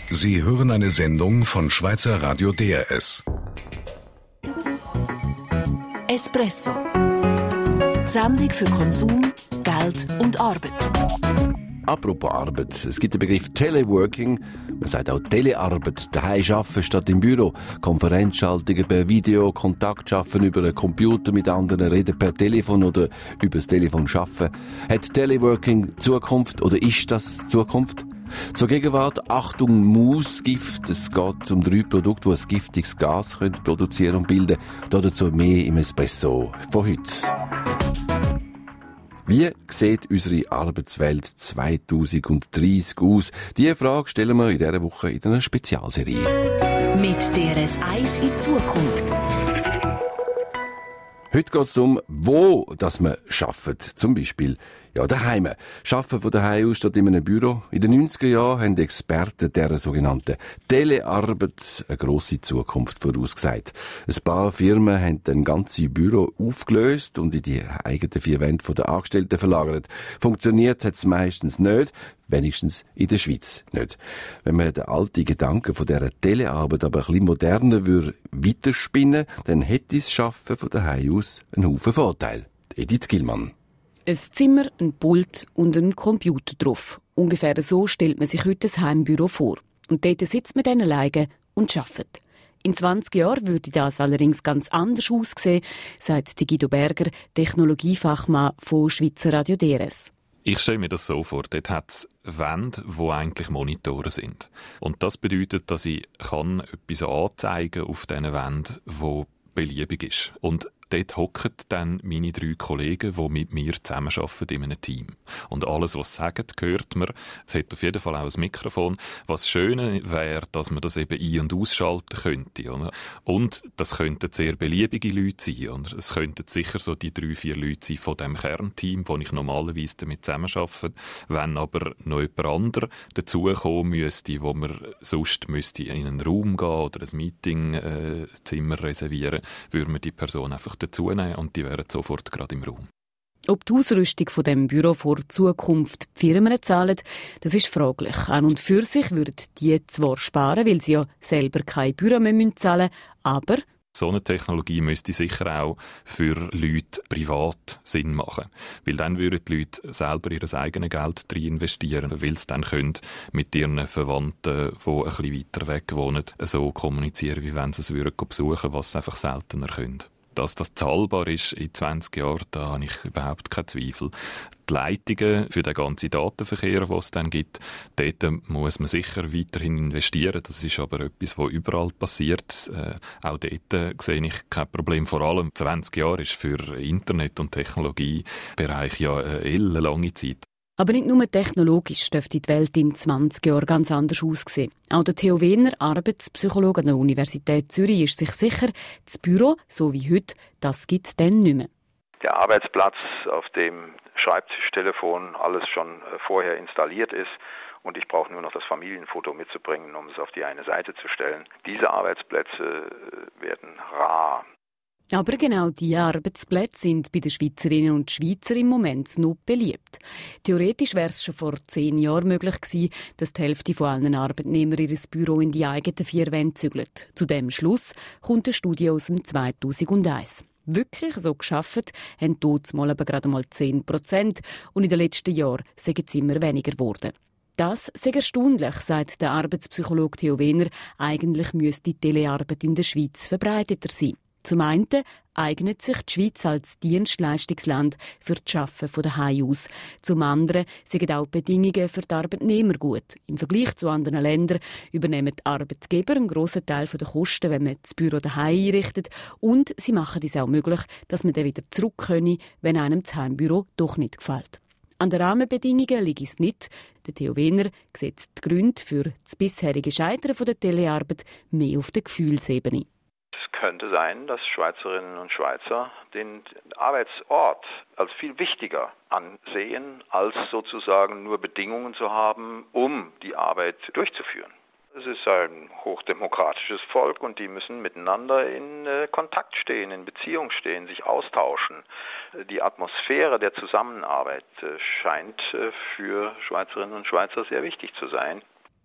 Sie hören eine Sendung von Schweizer Radio DRS. Espresso. Die Sendung für Konsum, Geld und Arbeit. Apropos Arbeit. Es gibt den Begriff Teleworking. Man sagt auch Telearbeit. Daheim arbeiten statt im Büro. Konferenzschaltungen per Video, Kontakt schaffen über einen Computer mit anderen, reden per Telefon oder über das Telefon arbeiten. Hat Teleworking Zukunft oder ist das Zukunft? Zur Gegenwart, Achtung, Mausgift. Es geht um 3 Produkte, die ein giftiges Gas produzieren und bilden können. Dazu mehr im Espresso von heute. Wie sieht unsere Arbeitswelt 2030 aus? Diese Frage stellen wir in dieser Woche in einer Spezialserie. Mit DRS 1 in Zukunft. Heute geht es darum, wo dass man arbeitet. Zum Beispiel daheim. Arbeiten von daheim aus statt in einem Büro. In den 90er Jahren haben die Experten dieser sogenannten Telearbeit eine grosse Zukunft vorausgesagt. Ein paar Firmen haben dann ganze Büro aufgelöst und in die eigenen 4 Wände der Angestellten verlagert. Funktioniert hat es meistens nicht. Wenigstens in der Schweiz nicht. Wenn man den alten Gedanken von dieser Telearbeit aber ein bisschen moderner weiterspinnen würde, dann hätte das Arbeiten von daheim aus einen Haufen Vorteile. Edith Gillmann. Ein Zimmer, ein Pult und ein Computer drauf. Ungefähr so stellt man sich heute ein Heimbüro vor. Und dort sitzt man dann alleine und arbeitet. In 20 Jahren würde das allerdings ganz anders aussehen, sagt Guido Berger, Technologiefachmann von Schweizer Radio DRS. Ich stelle mir das so vor, dort hat es Wände, die eigentlich Monitore sind. Und das bedeutet, dass ich etwas anzeigen auf diesen Wänden, wo beliebig ist. Und dort hocken dann meine 3 Kollegen, die mit mir zusammenarbeiten in einem Team. Und alles, was sie sagen, hört man. Es hat auf jeden Fall auch ein Mikrofon. Was Schöne wäre, dass man das eben ein- und ausschalten könnte. Oder? Und das könnten sehr beliebige Leute sein. Oder? Es könnten sicher so die 3-4 Leute sein von dem Kernteam, wo ich normalerweise damit zusammenarbeite. Wenn aber noch jemand anderes dazukommen müsste, wo man sonst müsste in einen Raum gehen oder ein Meetingzimmer reservieren, würde man die Person einfach dazu nehmen und die wären sofort gerade im Raum. Ob die Ausrüstung von dem Büro vor Zukunft die Firmen zahlen, das ist fraglich. An und für sich würden die zwar sparen, weil sie ja selber kein Büro mehr zahlen müssen, aber so eine Technologie müsste sicher auch für Leute privat Sinn machen. Weil dann würden die Leute selber ihr eigenes Geld rein investieren, weil sie dann mit ihren Verwandten, die ein bisschen weiter weg wohnen, so kommunizieren, wie wenn sie es besuchen würden, was sie einfach seltener können. Dass das zahlbar ist in 20 Jahren, da habe ich überhaupt keinen Zweifel. Die Leitungen für den ganzen Datenverkehr, den es dann gibt, dort muss man sicher weiterhin investieren. Das ist aber etwas, was überall passiert. Auch dort sehe ich kein Problem. Vor allem 20 Jahre ist für Internet- und Technologiebereich ja eine lange Zeit. Aber nicht nur technologisch dürfte die Welt in 20 Jahren ganz anders aussehen. Auch der Theo Wehner, Arbeitspsychologe an der Universität Zürich, ist sich sicher, das Büro, so wie heute, das gibt es dann nicht mehr. Der Arbeitsplatz, auf dem Schreibtischtelefon alles schon vorher installiert ist und ich brauche nur noch das Familienfoto mitzubringen, um es auf die eine Seite zu stellen. Diese Arbeitsplätze werden rar. Aber genau diese Arbeitsplätze sind bei den Schweizerinnen und Schweizern im Moment noch beliebt. Theoretisch wäre es schon vor 10 Jahren möglich gewesen, dass die Hälfte von allen Arbeitnehmern ihr Büro in die eigenen 4 Wände zügelt. Zu dem Schluss kommt eine Studie aus dem 2001. Wirklich so geschafft haben dort mal aber gerade mal 10% und in den letzten Jahren sind es immer weniger geworden. Das ist erstaunlich, sagt der Arbeitspsychologe Theo Wehner. Eigentlich müsste die Telearbeit in der Schweiz verbreiteter sein. Zum einen eignet sich die Schweiz als Dienstleistungsland für das Arbeiten von daheim aus. Zum anderen sind auch die Bedingungen für die Arbeitnehmer gut. Im Vergleich zu anderen Ländern übernehmen die Arbeitgeber einen grossen Teil der Kosten, wenn man das Büro daheim einrichtet. Und sie machen es auch möglich, dass man dann wieder zurück könne, wenn einem das Heimbüro doch nicht gefällt. An den Rahmenbedingungen liegt es nicht. Der Theo Wehner sieht die Gründe für das bisherige Scheitern der Telearbeit mehr auf der Gefühlsebene. Es könnte sein, dass Schweizerinnen und Schweizer den Arbeitsort als viel wichtiger ansehen, als sozusagen nur Bedingungen zu haben, um die Arbeit durchzuführen. Es ist ein hochdemokratisches Volk und die müssen miteinander in Kontakt stehen, in Beziehung stehen, sich austauschen. Die Atmosphäre der Zusammenarbeit scheint für Schweizerinnen und Schweizer sehr wichtig zu sein.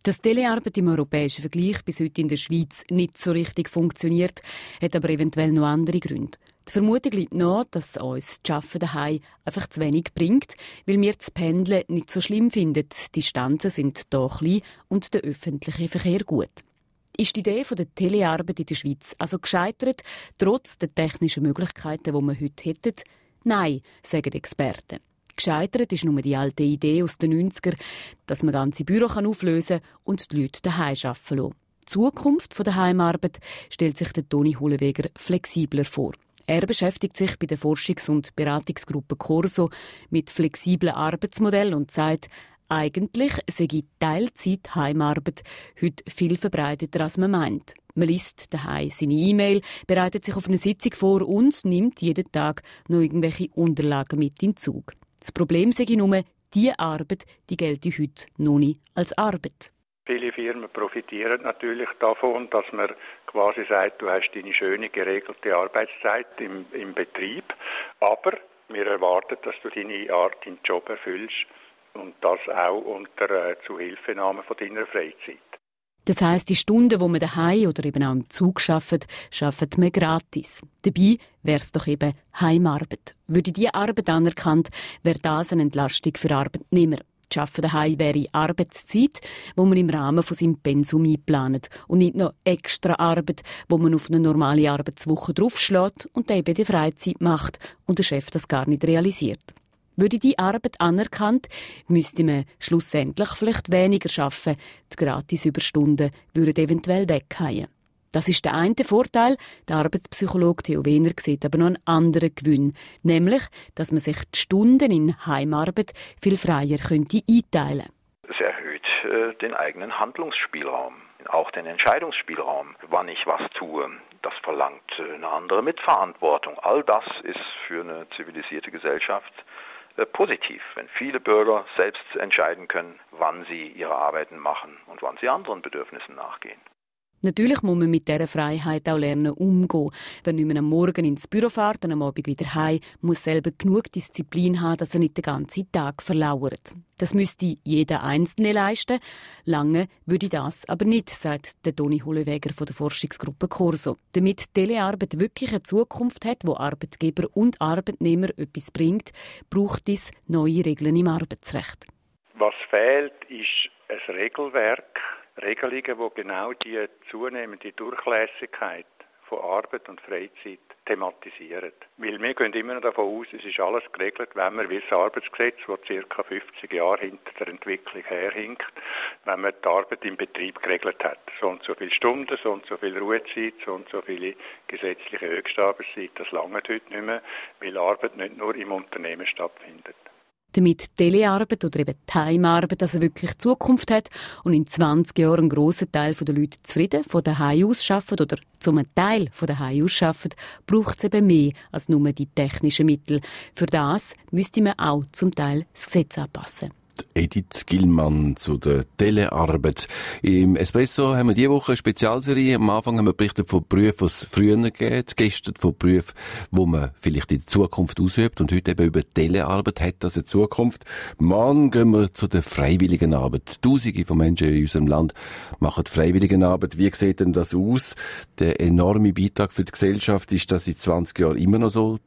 Dass Telearbeit im europäischen Vergleich bis heute in der Schweiz nicht so richtig funktioniert, hat aber eventuell noch andere Gründe. Die Vermutung liegt nahe, dass uns das Arbeiten daheim einfach zu wenig bringt, weil wir das Pendeln nicht so schlimm finden. Die Distanzen sind hier klein und der öffentliche Verkehr gut. Ist die Idee der Telearbeit in der Schweiz also gescheitert, trotz der technischen Möglichkeiten, die wir heute hätten? Nein, sagen Experten. Gescheitert ist nur die alte Idee aus den 90er, dass man ganze Büros auflösen kann und die Leute daheim arbeiten lassen. Die Zukunft der Heimarbeit stellt sich der Toni Huleweger flexibler vor. Er beschäftigt sich bei der Forschungs- und Beratungsgruppe Corso mit flexiblen Arbeitsmodellen und sagt, eigentlich sei Teilzeit-Heimarbeit heute viel verbreiteter, als man meint. Man liest daheim seine E-Mail, bereitet sich auf eine Sitzung vor und nimmt jeden Tag noch irgendwelche Unterlagen mit in den Zug. Das Problem sei nur, diese Arbeit, die gelte heute noch nicht als Arbeit. Viele Firmen profitieren natürlich davon, dass man quasi sagt, du hast deine schöne geregelte Arbeitszeit im Betrieb, aber wir erwarten, dass du deinen Job erfüllst und das auch unter Zuhilfenahme von deiner Freizeit. Das heisst, die Stunden, die man daheim oder eben auch im Zug arbeitet man gratis. Dabei wäre es doch eben Heimarbeit. Würde diese Arbeit anerkannt, wäre das eine Entlastung für Arbeitnehmer. Das Arbeiten daheim wäre Arbeitszeit, die man im Rahmen von seinem Pensum einplant und nicht noch extra Arbeit, wo man auf eine normale Arbeitswoche draufschlägt und dann eben die Freizeit macht und der Chef das gar nicht realisiert. Würde die Arbeit anerkannt, müsste man schlussendlich vielleicht weniger arbeiten. Die Gratis-Überstunden würden eventuell wegfallen. Das ist der eine Vorteil. Der Arbeitspsychologe Theo Wehner sieht aber noch einen anderen Gewinn. Nämlich, dass man sich die Stunden in Heimarbeit viel freier könnte einteilen könnte. Es erhöht den eigenen Handlungsspielraum, auch den Entscheidungsspielraum, wann ich was tue. Das verlangt eine andere Mitverantwortung. All das ist für eine zivilisierte Gesellschaft positiv, wenn viele Bürger selbst entscheiden können, wann sie ihre Arbeiten machen und wann sie anderen Bedürfnissen nachgehen. Natürlich muss man mit dieser Freiheit auch lernen, umgehen. Wenn man am Morgen ins Büro fährt und am Abend wieder heim, muss selber genug Disziplin haben, dass er nicht den ganzen Tag verlauert. Das müsste jeder Einzelne leisten. Lange würde das aber nicht, sagt der Toni Huleweger von der Forschungsgruppe Corso. Damit Telearbeit wirklich eine Zukunft hat, wo Arbeitgeber und Arbeitnehmer etwas bringt, braucht es neue Regeln im Arbeitsrecht. Was fehlt, ist ein Regelwerk, Regelungen, die genau die zunehmende Durchlässigkeit von Arbeit und Freizeit thematisieren. Weil wir gehen immer noch davon aus, es ist alles geregelt, wenn man wie das Arbeitsgesetz, das ca. 50 Jahre hinter der Entwicklung herhinkt, wenn man die Arbeit im Betrieb geregelt hat. So und so viele Stunden, so und so viel Ruhezeit, so und so viele gesetzliche Höchstarbeitszeit, das lange heute nicht mehr, weil Arbeit nicht nur im Unternehmen stattfindet. Damit Telearbeit oder eben die Heimarbeit also wirklich Zukunft hat und in 20 Jahren ein grosser Teil der Leute zufrieden von daheim aus arbeiten oder zum Teil von daheim aus arbeiten, braucht es eben mehr als nur die technischen Mittel. Für das müsste man auch zum Teil das Gesetz anpassen. Edith Gillmann zu der Telearbeit. Im Espresso haben wir diese Woche eine Spezialserie. Am Anfang haben wir berichtet von Berufen, die es früher gegeben hat, gestern von Berufen, die man vielleicht in der Zukunft ausübt und heute eben über Telearbeit hat das eine Zukunft. Morgen gehen wir zu der freiwilligen Arbeit. Tausende von Menschen in unserem Land machen freiwillige Arbeit. Wie sieht denn das aus? Der enorme Beitrag für die Gesellschaft ist das in 20 Jahren immer noch so.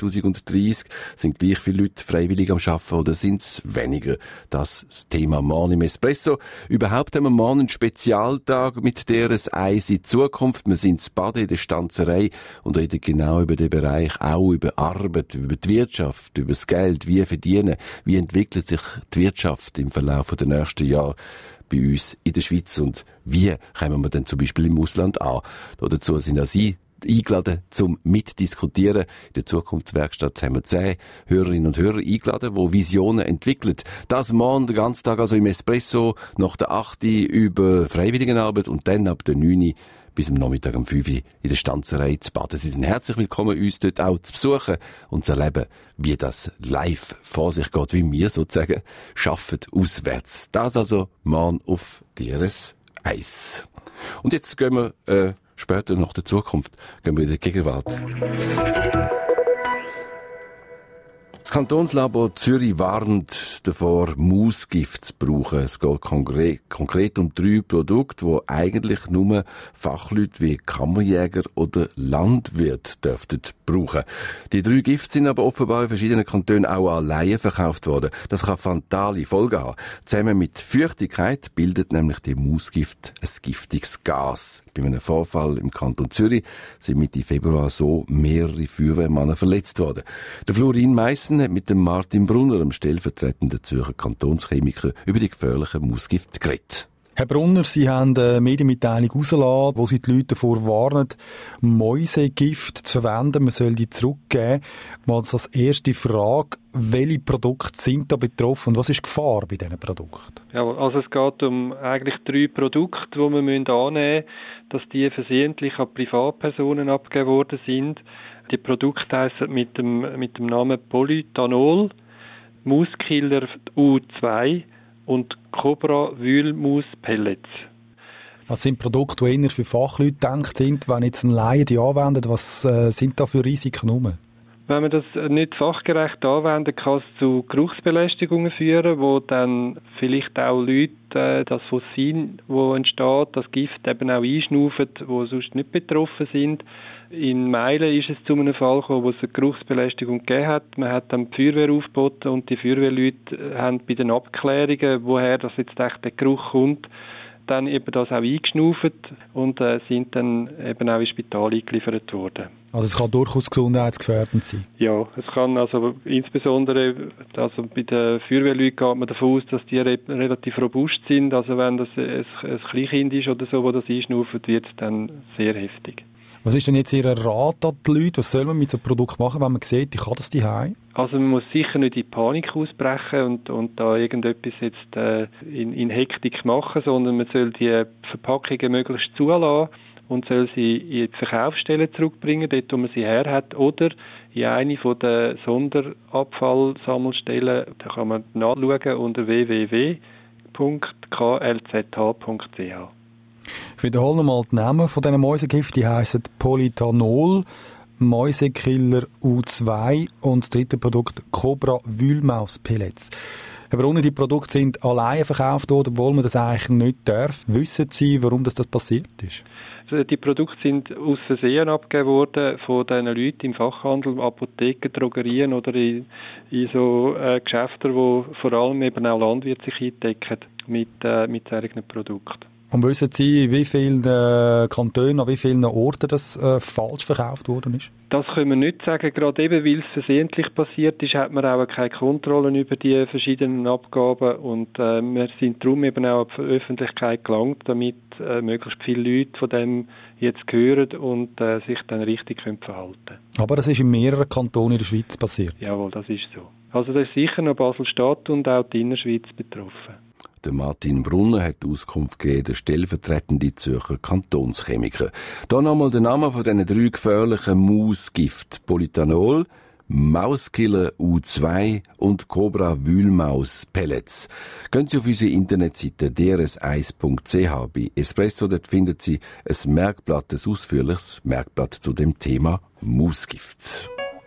2030 sind gleich viele Leute freiwillig am Arbeiten oder sind es weniger? Das Thema morgen im Espresso. Überhaupt haben wir morgen einen Spezialtag mit der es Eis in Zukunft. Wir sind zu Baden in der Stanzerei und reden genau über den Bereich, auch über Arbeit, über die Wirtschaft, über das Geld, wie verdienen, wie entwickelt sich die Wirtschaft im Verlauf der nächsten Jahre bei uns in der Schweiz und wie kommen wir dann zum Beispiel im Ausland an. Dazu sind auch Sie eingeladen zum Mitdiskutieren. In der Zukunftswerkstatt haben wir 10 Hörerinnen und Hörer eingeladen, die Visionen entwickeln. Das morgen den ganzen Tag also im Espresso, nach der 8 über Freiwilligenarbeit und dann ab der 9 bis am Nachmittag um 5 in der Stanzerei zu Baden. Sie sind herzlich willkommen, uns dort auch zu besuchen und zu erleben, wie das live vor sich geht, wie wir sozusagen arbeiten auswärts. Das also morgen auf DRS 1. Und jetzt gehen wir später nach der Zukunft gehen wir in die Gegenwart. Das Kantonslabor Zürich warnt davor, Mausgift zu brauchen. Es geht konkret um 3 Produkte, die eigentlich nur Fachleute wie Kammerjäger oder Landwirte dürften brauchen. Die 3 Gifte sind aber offenbar in verschiedenen Kantonen auch alleine verkauft worden. Das kann fatale Folgen haben. Zusammen mit Feuchtigkeit bildet nämlich die Mausgift ein giftiges Gas. Bei einem Vorfall im Kanton Zürich sind Mitte Februar so mehrere Feuerwehrmänner verletzt worden. Der Florin Meissen hat mit dem Martin Brunner, dem stellvertretenden Zürcher Kantonschemiker, über die gefährlichen Mausgifte geredet. Herr Brunner, Sie haben eine Medienmitteilung herausgelassen, wo Sie die Leute davor warnen, Mäusegift zu verwenden. Man soll die zurückgeben. Mal als erste Frage, welche Produkte sind da betroffen und was ist die Gefahr bei diesen Produkten? Ja, also es geht um eigentlich 3 Produkte, die wir annehmen müssen, dass die versehentlich an Privatpersonen abgegeben worden sind. Die Produkte heissen mit dem Namen Polythanol, Mauskiller U2 und Cobra-Wühlmaus-Pellets. Das sind Produkte, die eher für Fachleute gedacht sind. Wenn jetzt ein Laie die anwendet, was sind da für Risiken herum? Wenn man das nicht fachgerecht anwendet, kann es zu Geruchsbelästigungen führen, wo dann vielleicht auch Leute das Fossin, das entsteht, das Gift eben auch einschnaufen, die sonst nicht betroffen sind. In Meilen ist es zu einem Fall gekommen, wo es eine Geruchsbelästigung gegeben hat. Man hat dann die Feuerwehr aufgeboten und die Feuerwehrleute haben bei den Abklärungen, woher das jetzt echt der Geruch kommt, dann eben das auch eingeschnauft und sind dann eben auch ins Spital eingeliefert worden. Also es kann durchaus gesundheitsgefährdend sein? Ja, es kann also insbesondere, also bei den Feuerwehrleuten geht man davon aus, dass die relativ robust sind. Also wenn das ein Kleinkind ist oder so, das das einschnauft, wird es dann sehr heftig. Was ist denn jetzt Ihr Rat an die Leute? Was soll man mit so einem Produkt machen, wenn man sieht, ich kann das daheim? Also man muss sicher nicht in Panik ausbrechen und da irgendetwas jetzt in Hektik machen, sondern man soll die Verpackungen möglichst zulassen und soll sie in die Verkaufsstellen zurückbringen, dort wo man sie her hat, oder in eine von den Sonderabfallsammelstellen. Da kann man nachschauen unter www.klzh.ch. Ich wiederhole nochmal die Namen von diesen Mäusegiften. Die heissen Polythanol, Mäusekiller U2 und das dritte Produkt Cobra-Wühlmaus-Pellets. Herr Brunner, die Produkte sind alleine verkauft worden, obwohl man das eigentlich nicht darf. Wissen Sie, warum das passiert ist? Die Produkte sind aus Versehen abgegeben worden von diesen Leuten im Fachhandel, Apotheken, Drogerien oder in so Geschäften, die vor allem eben auch Landwirte sich eindecken mit solchen Produkten. Und wissen Sie, wie vielen Kantonen, an wie vielen Orten das falsch verkauft worden ist? Das können wir nicht sagen. Gerade eben, weil es versehentlich passiert ist, hat man auch keine Kontrollen über die verschiedenen Abgaben. Und wir sind darum eben auch an die Öffentlichkeit gelangt, damit möglichst viele Leute von dem jetzt hören und sich dann richtig verhalten können. Aber das ist in mehreren Kantonen in der Schweiz passiert? Jawohl, das ist so. Also da ist sicher noch Basel-Stadt und auch die Innerschweiz betroffen. Der Martin Brunner hat Auskunft gegeben, der stellvertretende Zürcher Kantonschemiker. Hier nochmal der Name von diesen 3 gefährlichen Mausgift: Polythanol, Mauskiller U2 und Cobra-Wühlmaus-Pellets. Gehen Sie auf unsere Internetseite drs1.ch. Bei Espresso, dort finden Sie ein Merkblatt, ein ausführliches Merkblatt zu dem Thema Mausgift.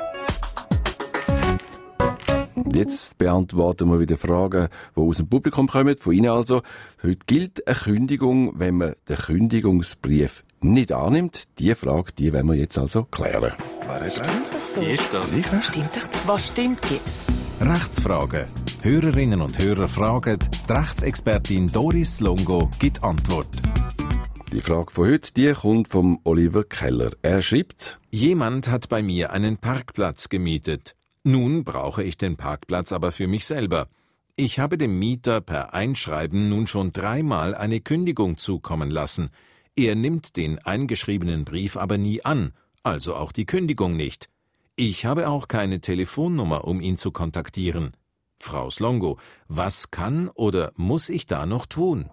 Jetzt beantworten wir wieder Fragen, die aus dem Publikum kommen, von Ihnen also. Heute gilt eine Kündigung, wenn man den Kündigungsbrief nicht annimmt. Diese Frage, die wollen wir jetzt also klären. Stimmt das so? Wie ist das? Stimmt das? Was stimmt jetzt? Rechtsfragen. Hörerinnen und Hörer fragen, die Rechtsexpertin Doris Longo gibt Antwort. Die Frage von heute, die kommt vom Oliver Keller. Er schreibt: Jemand hat bei mir einen Parkplatz gemietet. Nun brauche ich den Parkplatz aber für mich selber. Ich habe dem Mieter per Einschreiben nun schon 3-mal eine Kündigung zukommen lassen. Er nimmt den eingeschriebenen Brief aber nie an, also auch die Kündigung nicht. Ich habe auch keine Telefonnummer, um ihn zu kontaktieren. Frau Slongo, was kann oder muss ich da noch tun?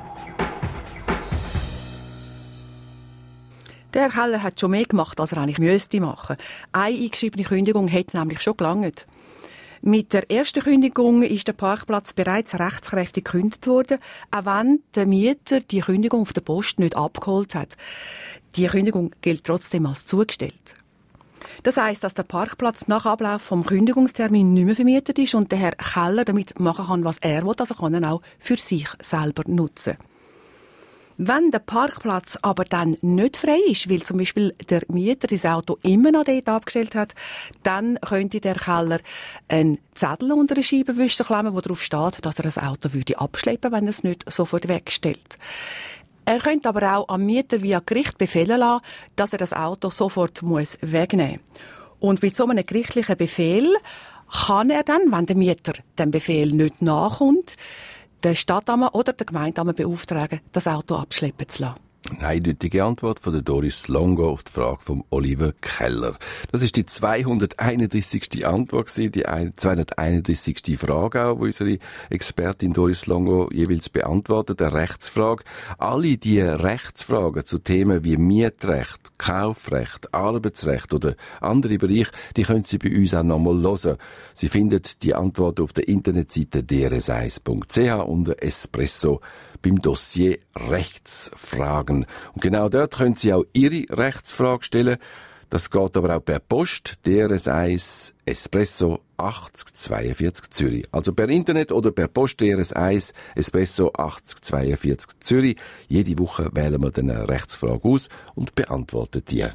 Der Keller hat schon mehr gemacht, als er eigentlich müsste machen. Eine eingeschriebene Kündigung hätte nämlich schon gelangt. Mit der ersten Kündigung ist der Parkplatz bereits rechtskräftig gekündigt worden, auch wenn der Mieter die Kündigung auf der Post nicht abgeholt hat. Die Kündigung gilt trotzdem als zugestellt. Das heisst, dass der Parkplatz nach Ablauf vom Kündigungstermin nicht mehr vermietet ist und der Herr Keller damit machen kann, was er will, also kann er auch für sich selber nutzen. Wenn der Parkplatz aber dann nicht frei ist, weil zum Beispiel der Mieter sein Auto immer noch dort abgestellt hat, dann könnte der Keller einen Zettel unter eine Scheibenwischer klemmen, wo darauf steht, dass er das Auto abschleppen würde, wenn er es nicht sofort wegstellt. Er könnte aber auch am Mieter via Gericht befehlen lassen, dass er das Auto sofort wegnehmen muss. Und mit so einem gerichtlichen Befehl kann er dann, wenn der Mieter dem Befehl nicht nachkommt, den Stadtamt oder den Gemeindeamt beauftragen, das Auto abschleppen zu lassen. Eine eindeutige Antwort von der Doris Longo auf die Frage von Oliver Keller. Das ist die 231. Antwort, die 231. Frage auch, die unsere Expertin Doris Longo jeweils beantwortet, eine Rechtsfrage. Alle diese Rechtsfragen zu Themen wie Mietrecht, Kaufrecht, Arbeitsrecht oder andere Bereiche, die können Sie bei uns auch nochmal hören. Sie finden die Antwort auf der Internetseite drs1.ch unter Espresso beim Dossier Rechtsfragen. Und genau dort können Sie auch Ihre Rechtsfrage stellen. Das geht aber auch per Post, DRS1 Espresso 8042 Zürich. Also per Internet oder per Post DRS1 Espresso 8042 Zürich. Jede Woche wählen wir dann eine Rechtsfrage aus und beantworten die.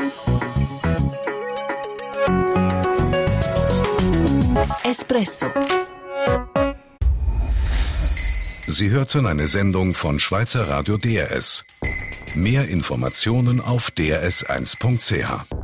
Espresso. Sie hörten eine Sendung von Schweizer Radio DRS. Mehr Informationen auf drs1.ch.